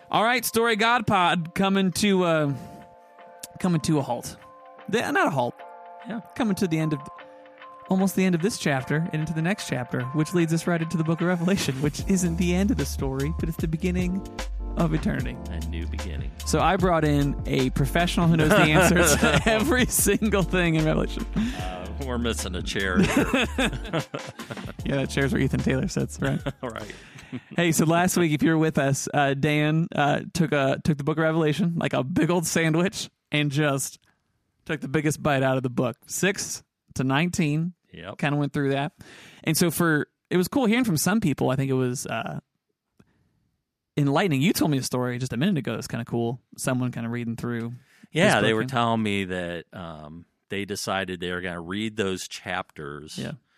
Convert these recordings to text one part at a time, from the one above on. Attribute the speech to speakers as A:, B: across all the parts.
A: All right, Story God Pod coming to a halt. Not a halt.
B: Yeah.
A: Coming to the end of almost the end of this chapter and into the next chapter, which leads us right into the book of Revelation, which isn't the end of the story, but it's the beginning of eternity.
B: A new beginning.
A: So I brought in a professional who knows the answers to every single thing in Revelation.
B: We're missing a chair here.
A: Yeah, that chair's where Ethan Taylor sits, right?
B: Right.
A: Hey, so last week, if you were with us, Dan took the book of Revelation like a big old sandwich and just took the biggest bite out of the book. 6 to 19.
B: Yep.
A: Kind of went through that. And so it was cool hearing from some people. I think it was enlightening. You told me a story just a minute ago that's kind of cool. Someone kind of reading through.
B: Yeah, they were telling me that they decided they were going to read those chapters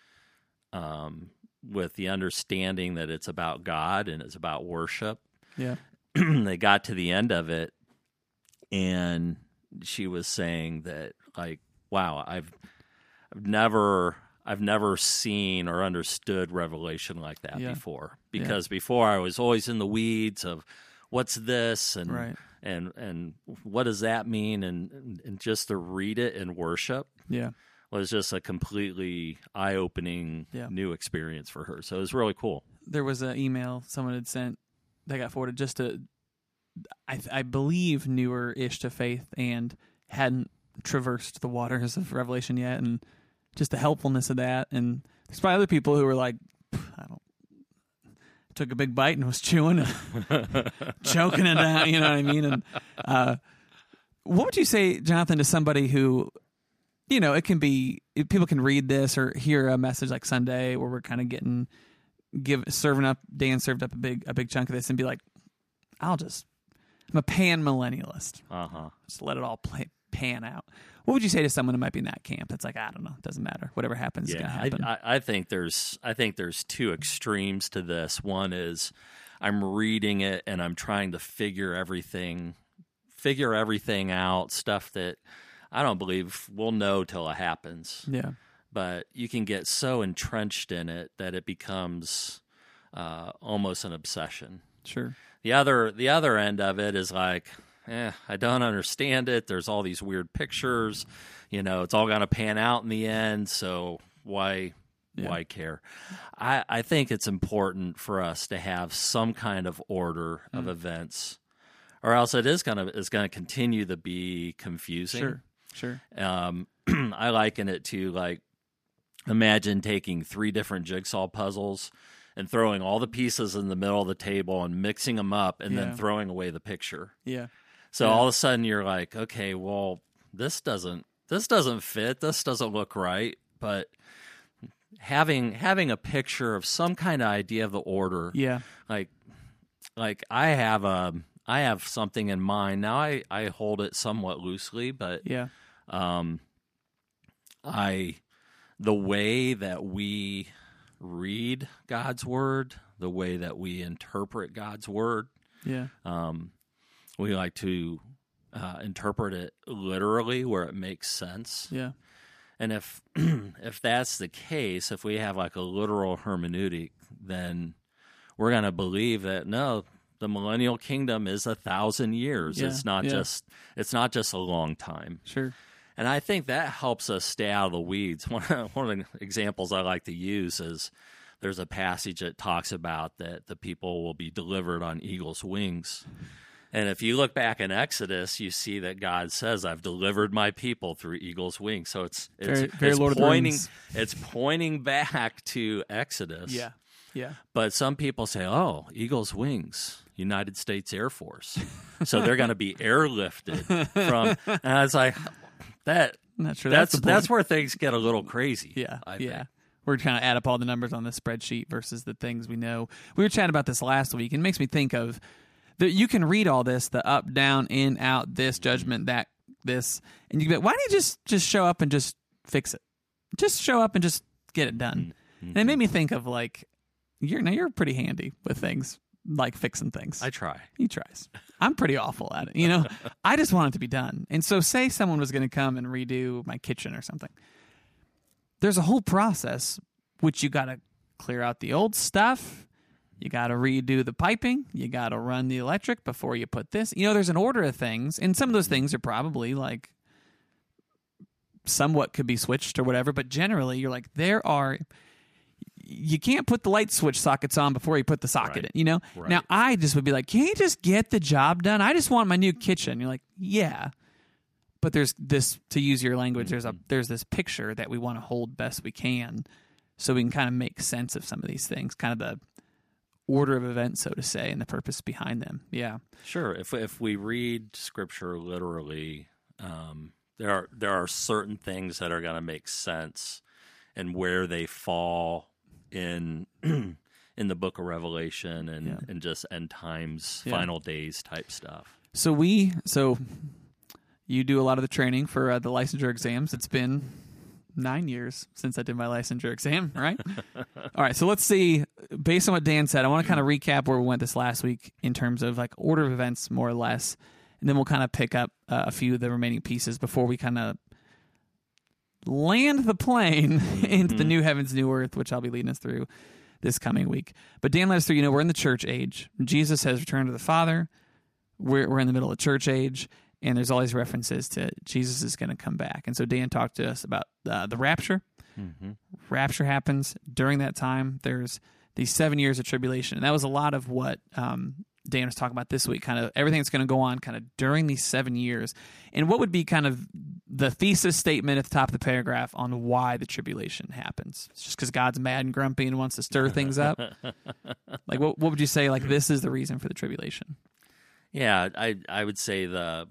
B: with the understanding that it's about God and it's about worship.
A: Yeah.
B: They got to the end of it, and she was saying that, like, wow, I've never seen or understood Revelation like that before. Because before I was always in the weeds of what's this and and what does that mean, and just to read it and worship was just a completely eye-opening new experience for her. So it was really cool.
A: There was an email someone had sent that got forwarded just to, I believe, newer-ish to faith and hadn't traversed the waters of Revelation yet, and just the helpfulness of that. And there's probably other people who were like, took a big bite and was chewing and choking it down, you know what I mean? And what would you say, Jonathan, to somebody who, you know, it can be, people can read this or hear a message like Sunday where we're kind of Dan served up a big chunk of this and be like, I'm a pan-millennialist. Just let it all pan out. What would you say to someone who might be in that camp that's like, I don't know, it doesn't matter. Whatever happens is going to happen.
B: I think there's two extremes to this. One is I'm reading it and I'm trying to figure everything out, stuff that I don't believe we'll know till it happens.
A: Yeah.
B: But you can get so entrenched in it that it becomes almost an obsession.
A: Sure.
B: The other end of it is like, I don't understand it. There's all these weird pictures. You know, it's all going to pan out in the end, so why care? I think it's important for us to have some kind of order of events, or else it is going to continue to be confusing.
A: Sure.
B: I liken it to, like, imagine taking 3 different jigsaw puzzles and throwing all the pieces in the middle of the table and mixing them up and then throwing away the picture.
A: Yeah.
B: So all of a sudden you're like, okay, well, this doesn't fit. This doesn't look right. But having a picture of some kind of idea of the order. Yeah. Like I have something in mind. Now I hold it somewhat loosely, but the way that we read God's word, the way that we interpret God's word. Yeah. We like to interpret it literally where it makes sense. Yeah. And if that's the case, if we have like a literal hermeneutic, then we're going to believe that no, the millennial kingdom is 1,000 years. Yeah. It's not just a long time. Sure. And I think that helps us stay out of the weeds. One of the examples I like to use is there's a passage that talks about that the people will be delivered on eagle's wings. And if you look back in Exodus, you see that God says, I've delivered my people through eagle's wings. So it's pointing back to Exodus. Yeah. Yeah. But some people say, oh, eagle's wings, United States Air Force. So they're going to be airlifted from, and I was like,
A: not sure
B: that's where things get a little crazy.
A: Yeah. I think. We're trying to add up all the numbers on the spreadsheet versus the things we know. We were chatting about this last week, and it makes me think of that you can read all this, the up, down, in, out, this, judgment, that, this, and you can be like, why don't you just show up and just fix it? Just show up and just get it done. Mm-hmm. And it made me think of, like, you're pretty handy with things, like fixing things.
B: I try.
A: He tries. I'm pretty awful at it. You know, I just want it to be done. And so say someone was going to come and redo my kitchen or something. There's a whole process which you got to clear out the old stuff. You got to redo the piping. You got to run the electric before you put this. There's an order of things, and some of those things are probably like somewhat could be switched or whatever, but generally you're like, you can't put the light switch sockets on before you put the socket in, Right. Now, I just would be like, can you just get the job done? I just want my new kitchen. You're like, yeah. But there's this, to use your language, there's this picture that we want to hold best we can so we can kind of make sense of some of these things, kind of the order of events, so to say, and the purpose behind them. Yeah.
B: Sure. If we read Scripture literally, there are certain things that are going to make sense and where they fall in the book of Revelation and just end times, final days type stuff.
A: So you do a lot of the training for the licensure exams. It's been 9 years since I did my licensure exam, right? All right, so let's see. Based on what Dan said, I want to kind of recap where we went this last week in terms of like order of events, more or less, and then we'll kind of pick up a few of the remaining pieces before we kind of land the plane into the new heavens, new earth, which I'll be leading us through this coming week. But Dan led us through, we're in the church age. Jesus has returned to the Father. We're in the middle of church age, and there's all these references to Jesus is going to come back. And so Dan talked to us about the rapture. Mm-hmm. Rapture happens during that time. There's these 7 years of tribulation. And that was a lot of what Dan was talking about this week, kind of everything that's going to go on kind of during these 7 years. And what would be kind of the thesis statement at the top of the paragraph on why the tribulation happens? It's just because God's mad and grumpy and wants to stir things up? Like, what would you say, like, this is the reason for the tribulation?
B: Yeah, I would say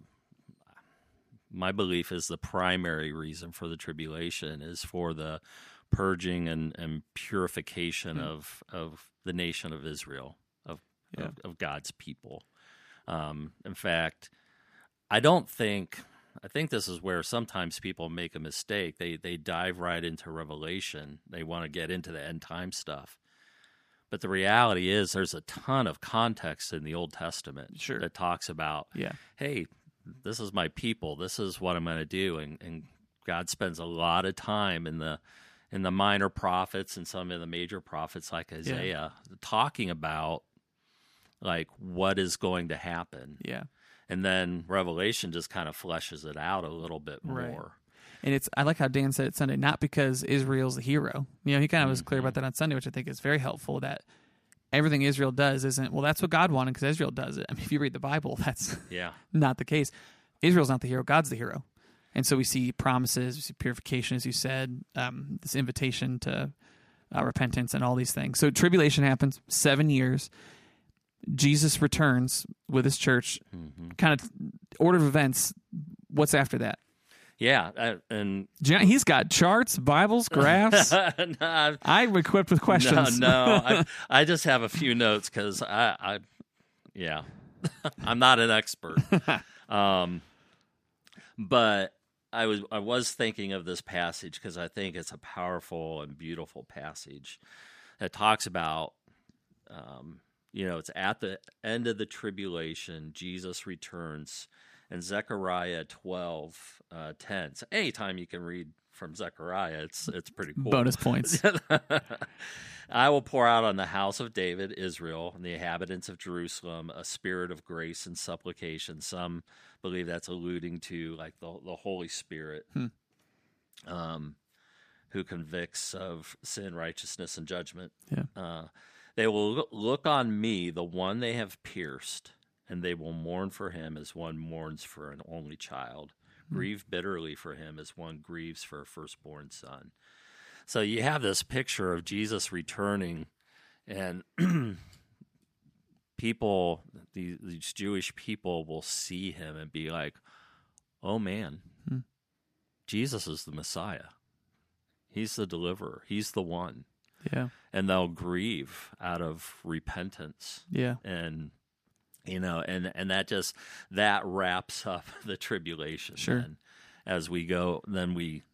B: my belief is the primary reason for the tribulation is for the purging and purification of the nation of Israel, of God's people. In fact, I think this is where sometimes people make a mistake. They dive right into Revelation. They want to get into the end time stuff. But the reality is there's a ton of context in the Old Testament that talks about, hey, this is my people. This is what I'm going to do. And God spends a lot of time in the minor prophets and some of the major prophets like Isaiah talking about like what is going to happen. Yeah. And then Revelation just kind of fleshes it out a little bit more. Right.
A: And I like how Dan said it Sunday, not because Israel's the hero. He kind of was clear about that on Sunday, which I think is very helpful, that everything Israel does isn't, well, that's what God wanted because Israel does it. I mean, if you read the Bible, that's not the case. Israel's not the hero. God's the hero. And so we see promises, we see purification, as you said, this invitation to repentance and all these things. So tribulation happens, 7 years. Jesus returns with his church. Kind of order of events, what's after that?
B: Yeah, and
A: he's got charts, Bibles, graphs. I'm equipped with questions.
B: No, I just have a few notes because I'm not an expert. But I was thinking of this passage because I think it's a powerful and beautiful passage that talks about, it's at the end of the tribulation, Jesus returns. And Zechariah 12:10. So anytime you can read from Zechariah, it's pretty cool.
A: Bonus points.
B: I will pour out on the house of David, Israel, and the inhabitants of Jerusalem a spirit of grace and supplication. Some believe that's alluding to like the Holy Spirit, who convicts of sin, righteousness, and judgment. Yeah. They will look on me, the one they have pierced, and they will mourn for him as one mourns for an only child, grieve bitterly for him as one grieves for a firstborn son. So you have this picture of Jesus returning, and people, these Jewish people will see him and be like, oh man, Jesus is the Messiah. He's the deliverer. He's the one. Yeah. And they'll grieve out of repentance. Yeah. And and that wraps up the tribulation. Sure. And as we go, then we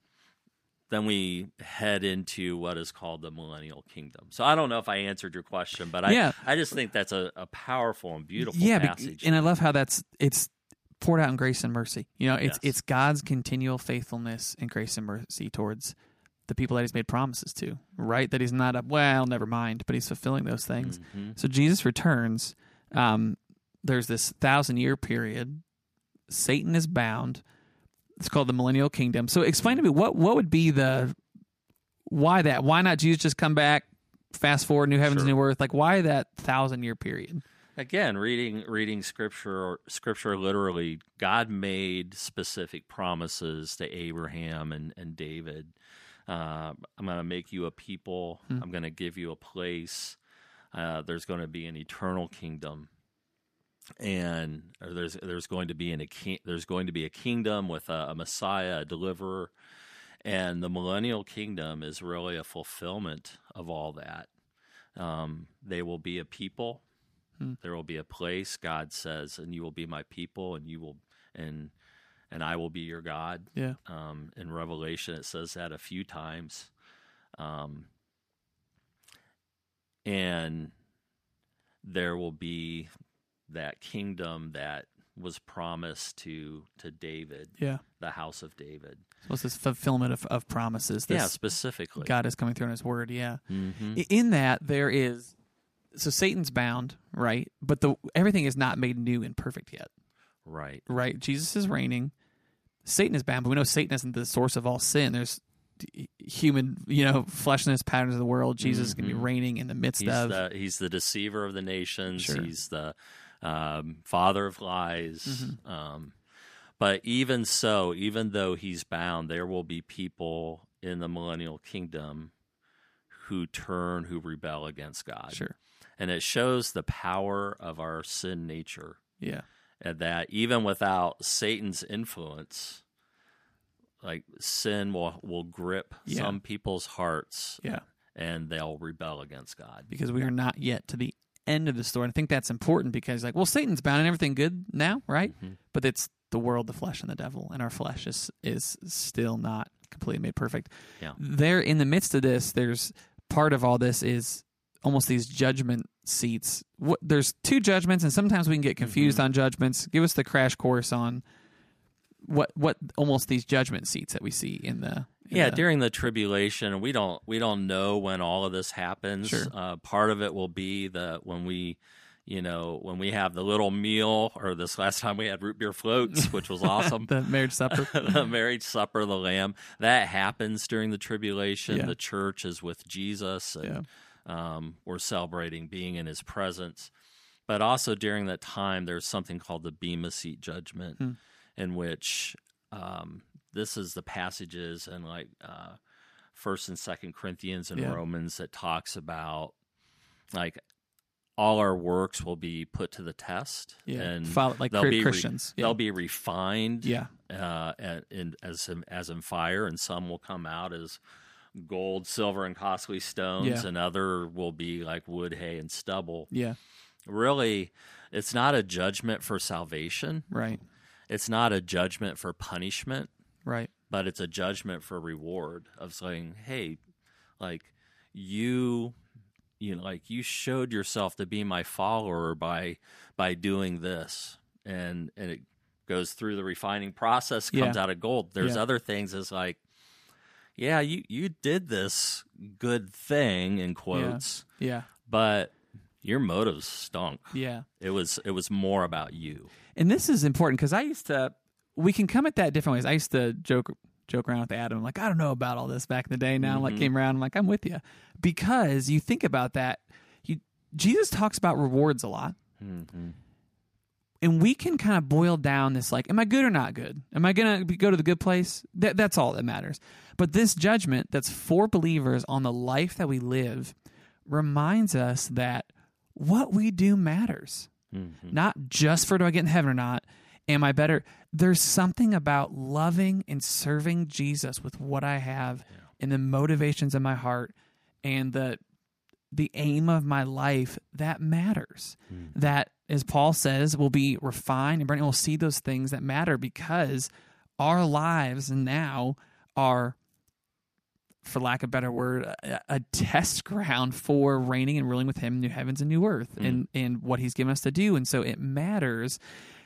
B: head into what is called the millennial kingdom. So I don't know if I answered your question, but I just think that's a powerful and beautiful passage.
A: And I love how it's poured out in grace and mercy. It's God's continual faithfulness and grace and mercy towards the people that he's made promises to, right? That he's not never mind, but he's fulfilling those things. Mm-hmm. So Jesus returns. There's this 1,000-year period. Satan is bound. It's called the millennial kingdom. So explain to me what would be why that? Why not Jesus just come back, fast forward, new heavens, new earth? Like, why that 1,000-year period?
B: Again, reading scripture literally, God made specific promises to Abraham and David. I'm going to make you a people. I'm going to give you a place. There's going to be an eternal kingdom, and there's going to be a kingdom with a Messiah, a deliverer, and the millennial kingdom is really a fulfillment of all that. They will be a people. There will be a place. God says, and you will be my people, and you will and I will be your God.
A: Yeah.
B: In Revelation, it says that a few times. And there will be that kingdom that was promised to David, the house of David.
A: So it's this fulfillment of promises.
B: Specifically.
A: God is coming through in his word,
B: Mm-hmm.
A: In that, there is... So Satan's bound, right? But everything is not made new and perfect yet.
B: Right.
A: Right? Jesus is reigning. Satan is bound, but we know Satan isn't the source of all sin. There's human, fleshness patterns of the world. Jesus is going to be reigning in the midst of...
B: He's the deceiver of the nations.
A: Sure.
B: He's the father of lies. But even so, even though he's bound, there will be people in the millennial kingdom who rebel against God.
A: Sure.
B: And it shows the power of our sin nature.
A: Yeah.
B: And that even without Satan's influence, like sin will grip some people's hearts.
A: Yeah.
B: And they'll rebel against God.
A: Because we are not yet to the end of the story. And I think that's important because, Satan's bound and everything good now, right? Mm-hmm. But it's the world, the flesh, and the devil. And our flesh is still not completely made perfect.
B: Yeah.
A: There, in the midst of this, there's part of all this is almost these judgment seats. There's two judgments, and sometimes we can get confused on judgments. Give us the crash course on what almost these judgment seats that we see in the...
B: during the tribulation, we don't know when all of this happens.
A: Sure.
B: Part of it will be when we have the little meal, or this last time we had root beer floats, which was awesome.
A: The marriage supper.
B: The marriage supper of the Lamb. That happens during the tribulation.
A: Yeah.
B: The church is with Jesus, and we're celebrating being in his presence. But also during that time, there's something called the Bema Seat judgment, in which this is the passages in 1st and 2nd Corinthians and Romans that talks about all our works will be put to the test, and
A: they'll be Christians.
B: They'll be refined,
A: as
B: in fire, and some will come out as gold, silver, and costly stones, and other will be like wood, hay, and stubble.
A: Yeah,
B: really, it's not a judgment for salvation,
A: right?
B: It's not a judgment for punishment,
A: right?
B: But it's a judgment for reward of saying, hey, you showed yourself to be my follower by doing this, and it goes through the refining process, comes out of gold. There's other things as you did this good thing in quotes, but your motives stunk.
A: Yeah,
B: it was more about you.
A: And this is important because we can come at that different ways. I used to joke around with Adam, I don't know about all this back in the day. Now, came around, I'm with you. Because you think about that, Jesus talks about rewards a lot.
B: Mm-hmm.
A: And we can kind of boil down this, am I good or not good? Am I going to go to the good place? That's all that matters. But this judgment that's for believers on the life that we live reminds us that what we do matters.
B: Mm-hmm.
A: Not just for do I get in heaven or not. Am I better? There's something about loving and serving Jesus with what I have and the motivations in my heart and the aim of my life that matters. Mm-hmm. That, as Paul says, will be refined, and we'll see those things that matter because our lives now are, for lack of a better word, a test ground for reigning and ruling with him in new heavens and new earth and what he's given us to do. And so it matters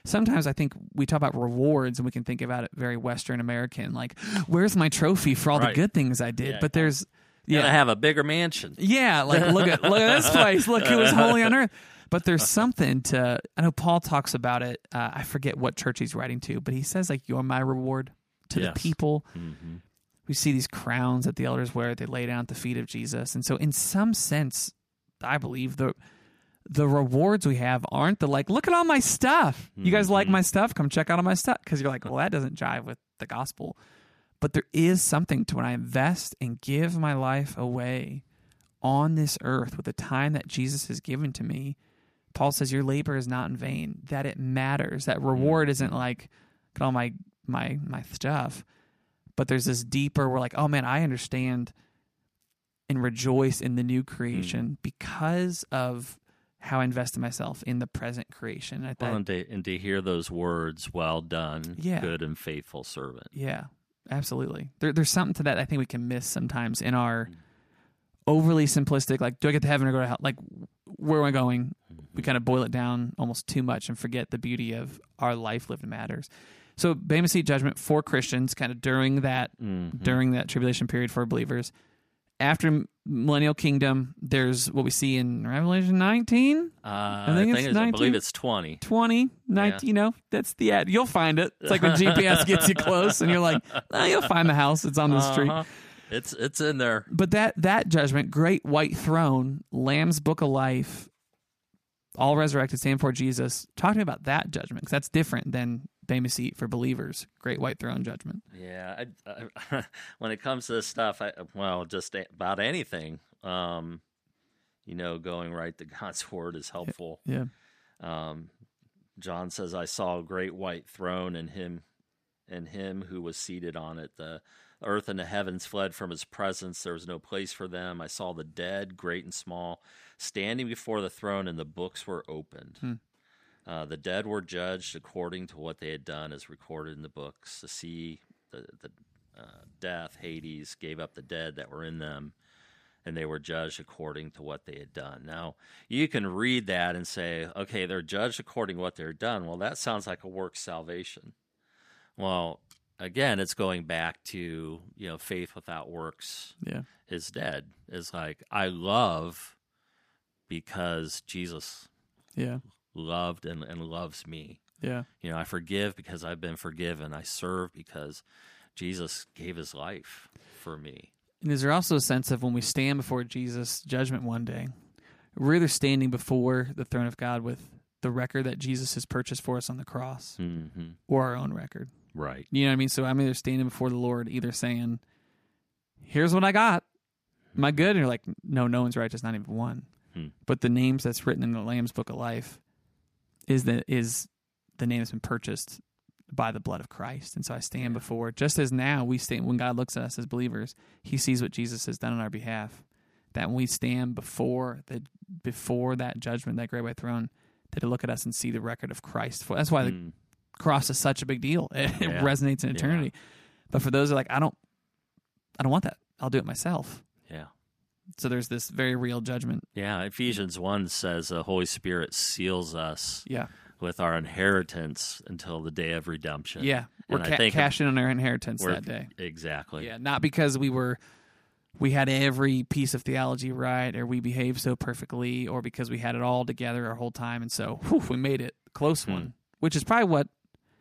A: sometimes I think we talk about rewards and we can think about it very Western American, like, where's my trophy for all the good things I did? But there's,
B: I have a bigger mansion.
A: Yeah, like look at this place. Look who was holy on earth. But there's something to, I know Paul talks about it. I forget what church he's writing to, but he says, like, you're my reward to the people. Mm-hmm. We see these crowns that the elders wear. They lay down at the feet of Jesus. And so in some sense, I believe the rewards we have aren't the, like, look at all my stuff. You guys like my stuff? Come check out all my stuff. Because you're like, well, that doesn't jive with the gospel. But there is something to when I invest and give my life away on this earth with the time that Jesus has given to me. Paul says your labor is not in vain, that it matters. That reward isn't like, look at all my stuff. But there's this deeper, we're like, oh man, I understand and rejoice in the new creation because of how I invest in myself in the present creation.
B: And to hear those words, well done, good and faithful servant.
A: Yeah, absolutely. There's something to that I think we can miss sometimes in our overly simplistic, like, do I get to heaven or go to hell? Like, where am I going? We kind of boil it down almost too much and forget the beauty of our life lived matters. So, Bema Seat judgment for Christians, kind of during that tribulation period for believers. After millennial kingdom, there's what we see in Revelation 19.
B: I believe it's 20.
A: 20, 19, that's the ad. You'll find it. It's like when GPS gets you close and you're like, you'll find the house. It's on the street.
B: It's in there.
A: But that judgment, great white throne, Lamb's book of life, all resurrected, stand before Jesus. Talk to me about that judgment, because that's different than Bema Seat for believers, great white throne judgment.
B: Yeah, when it comes to this stuff, just about anything, going right to God's word is helpful.
A: Yeah.
B: John says, I saw a great white throne and him who was seated on it. The earth and the heavens fled from his presence. There was no place for them. I saw the dead, great and small, standing before the throne, and the books were opened. The dead were judged according to what they had done, as recorded in the books. The sea, the death, Hades, gave up the dead that were in them, and they were judged according to what they had done. Now, you can read that and say, okay, they're judged according to what they're done. Well, that sounds like a works salvation. Well, again, it's going back to, faith without works is dead. It's like, I love because Jesus loved and loves me.
A: Yeah.
B: I forgive because I've been forgiven. I serve because Jesus gave his life for me.
A: And is there also a sense of when we stand before Jesus' judgment one day, we're either standing before the throne of God with the record that Jesus has purchased for us on the cross or our own record.
B: Right.
A: You know what I mean? So I'm either standing before the Lord, either saying, here's what I got. Am I good? And you're like, no one's righteous, not even one. But the names that's written in the Lamb's book of life is the name that's been purchased by the blood of Christ. And so I stand before, just as now we stand, when God looks at us as believers, he sees what Jesus has done on our behalf. That when we stand before that judgment, that great white throne, that to look at us and see the record of Christ. That's why the cross is such a big deal. It resonates in eternity. But for those who are like, I don't want that. I'll do it myself.
B: Yeah.
A: So there's this very real judgment.
B: Yeah. Ephesians 1 says the Holy Spirit seals us with our inheritance until the day of redemption.
A: Yeah. We're cashing in our inheritance that day.
B: Exactly.
A: Yeah. Not because we had every piece of theology right, or we behaved so perfectly, or because we had it all together our whole time. And so we made it a close one, which is probably what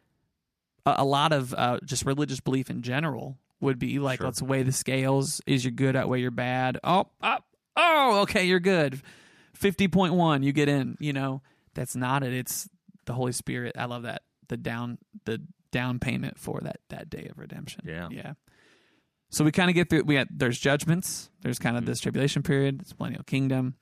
A: a lot of just religious belief in general would be like. Sure. Let's weigh the scales. Is your good outweigh your bad? Oh, okay, you're good. 50.1, you get in. That's not it. It's the Holy Spirit. I love that. The down payment for that day of redemption. Yeah. So we kind of get through. There's judgments. There's kind of this tribulation period. It's millennial kingdom.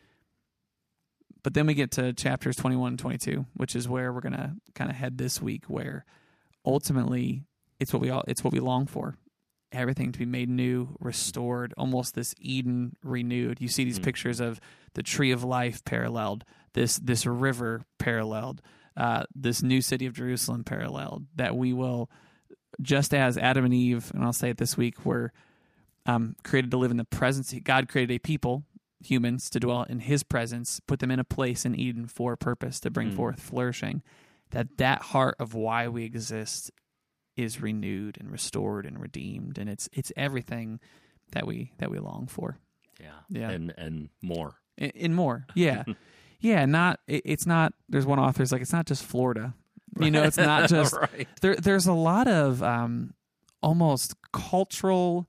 A: But then we get to chapters 21 and 22, which is where we're gonna kind of head this week. Where ultimately it's what we long for. Everything to be made new, restored, almost this Eden renewed. You see these pictures of the tree of life paralleled, this river paralleled, this new city of Jerusalem paralleled, that we will, just as Adam and Eve, and I'll say it this week, were created to live in the presence. God created a people, humans, to dwell in his presence, put them in a place in Eden for a purpose, to bring forth flourishing. that heart of why we exist is renewed and restored and redeemed, and it's everything that we long for.
B: Yeah. And more.
A: And more. Yeah. Yeah, it's not, there's one author who's like, it's not just Florida. It's not just,
B: right.
A: There's a lot of almost cultural,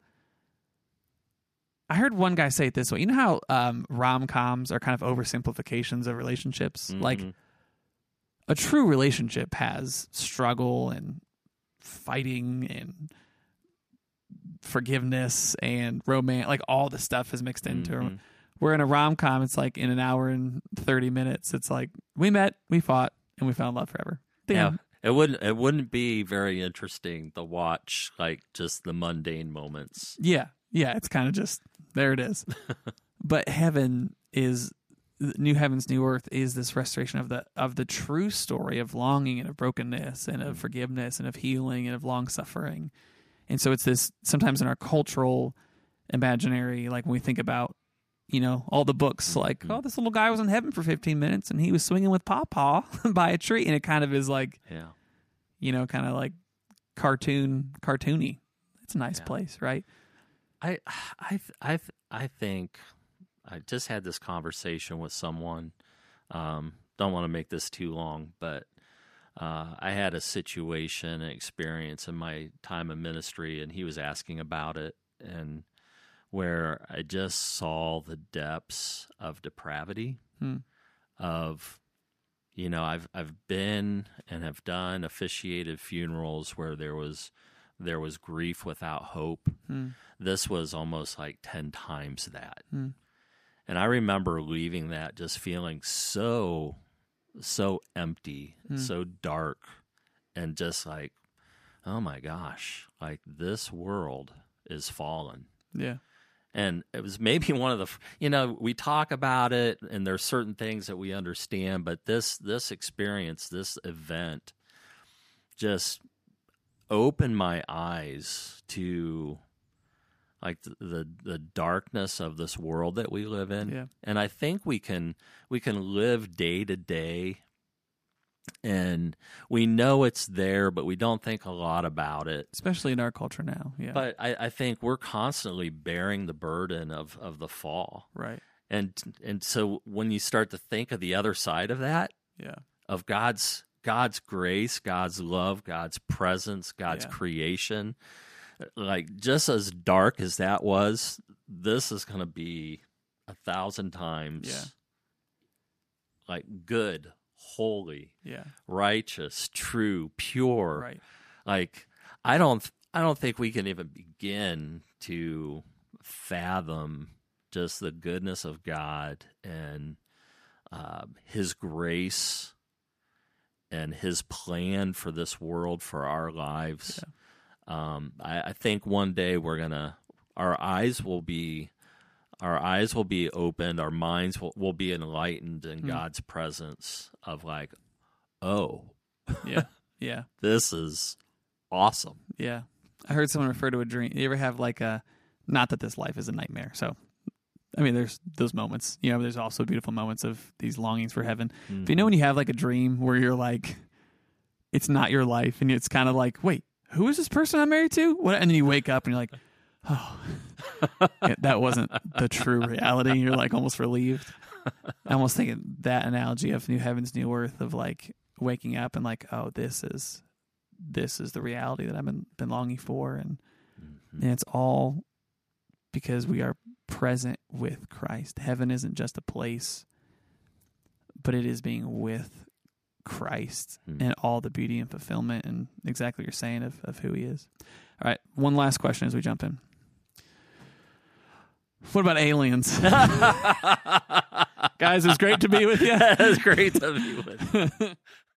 A: I heard one guy say it this way. You know how rom-coms are kind of oversimplifications of relationships?
B: Mm-hmm.
A: Like, a true relationship has struggle and fighting and forgiveness and romance, like all the stuff is mixed into it. Where in a rom-com, it's like in an hour and 30 minutes, it's like, we met, we fought, and we fell in love forever.
B: Yeah, it wouldn't be very interesting to watch, like, just the mundane moments.
A: Yeah, it's kind of just, there it is. But heaven is, new heavens, new earth is this restoration of the true story of longing and of brokenness and of forgiveness and of healing and of long-suffering. And so it's this, sometimes in our cultural imaginary, like when we think about, all the books, like, oh, this little guy was in heaven for 15 minutes and he was swinging with Pawpaw by a tree. And it kind of is like, kind of like cartoony. It's a nice place, right?
B: I think I just had this conversation with someone. Don't want to make this too long, but I had a situation, an experience in my time of ministry, and he was asking about it, and where I just saw the depths of depravity of, I've been and have done officiated funerals where there was grief without hope. This was almost like 10 times that. And I remember leaving that just feeling so empty, so dark, and just like, oh my gosh, like this world is fallen.
A: Yeah.
B: And it was maybe one of the, we talk about it and there's certain things that we understand, but this experience, this event just opened my eyes to like the darkness of this world that we live in.
A: Yeah.
B: And I think we can live day to day and we know it's there, but we don't think a lot about it.
A: Especially in our culture now. Yeah.
B: But I think we're constantly bearing the burden of the fall.
A: Right.
B: And so when you start to think of the other side of that, of God's grace, God's love, God's presence, God's creation, like just as dark as that was, this is going to be 1,000 times like good, holy, righteous, true, pure.
A: Right.
B: Like I don't think we can even begin to fathom just the goodness of God and His grace and His plan for this world, for our lives.
A: Yeah.
B: I think one day our eyes will be opened, our minds will be enlightened in God's presence of like, oh, this is awesome.
A: Yeah. I heard someone refer to a dream. You ever have like not that this life is a nightmare. So, I mean, there's those moments, there's also beautiful moments of these longings for heaven.
B: Mm-hmm.
A: But when you have like a dream where you're like, it's not your life and it's kind of like, wait, who is this person I'm married to? What? And then you wake up and you're like, oh, that wasn't the true reality. You're like almost relieved. I almost think of that analogy of new heavens, new earth, of like waking up and like, oh, this is the reality that I've been longing for. And it's all because we are present with Christ. Heaven isn't just a place, but it is being with Christ and all the beauty and fulfillment and exactly what you're saying of who He is. All right, one last question as we jump in. What about aliens? Guys, it was great to be with you.
B: It was great to be with you.